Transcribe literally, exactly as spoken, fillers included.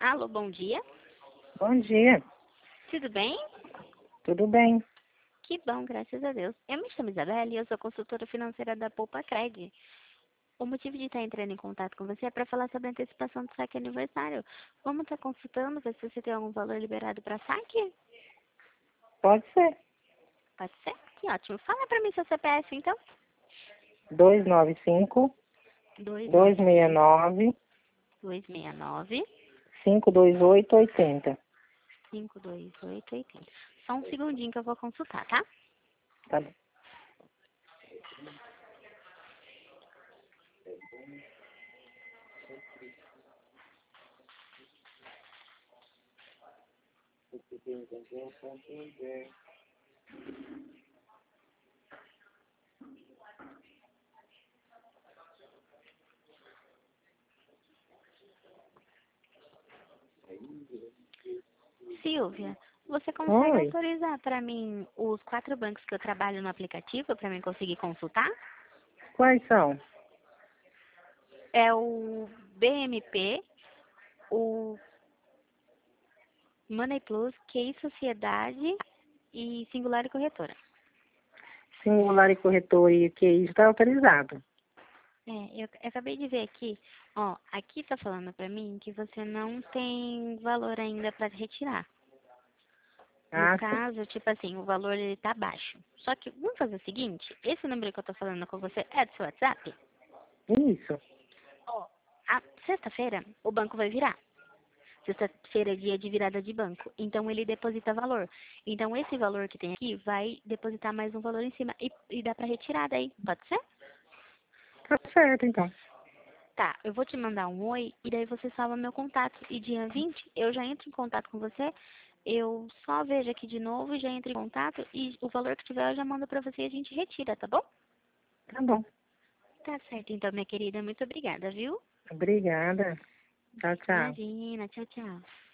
Alô, bom dia. Bom dia, Tudo bem? tudo bem? Que bom, graças a Deus. Eu me chamo Isabela e eu sou consultora financeira da Poupa Cred. O motivo de estar entrando em contato com você é para falar sobre a antecipação do saque aniversário. Vamos estar consultando, ver se você tem algum valor liberado para saque? Pode ser. Pode ser? Que ótimo. Fala para mim seu C P F, então. dois nove cinco, dois dois nove seis cinco, nove, dois seis nove, cinco dois oito, oito zero. cinco dois oito oito zero. Só um segundinho que eu vou consultar, tá? Tá bom. Silvia, você consegue Oi, autorizar para mim os quatro bancos que eu trabalho no aplicativo para mim conseguir consultar? quais são? É o B M P, o Money Plus, Q I Sociedade e Singular e Corretora. Singular e corretor e Q I está autorizado. É, eu, eu acabei de ver aqui, ó, aqui tá falando para mim que você não tem valor ainda para retirar. No Ah, sim. caso, tipo assim, o valor ele tá baixo. Só que vamos fazer o seguinte, esse número que eu tô falando com você é do seu WhatsApp? Isso. Ó, a sexta-feira o banco vai virar. Sexta-feira é dia de virada de banco. Então ele deposita valor. Então esse valor que tem aqui vai depositar mais um valor em cima e, e dá para retirar daí. Pode ser? Tá certo, então. Tá, eu vou te mandar um oi e daí você salva meu contato. E dia vinte eu já entro em contato com você. Eu só vejo aqui de novo e já entro em contato e o valor que tiver eu já mando para você e a gente retira, tá bom? Tá bom. Tá certo, então, minha querida. Muito obrigada, viu? Obrigada. Tchau, tchau. Imagina. Tchau, tchau.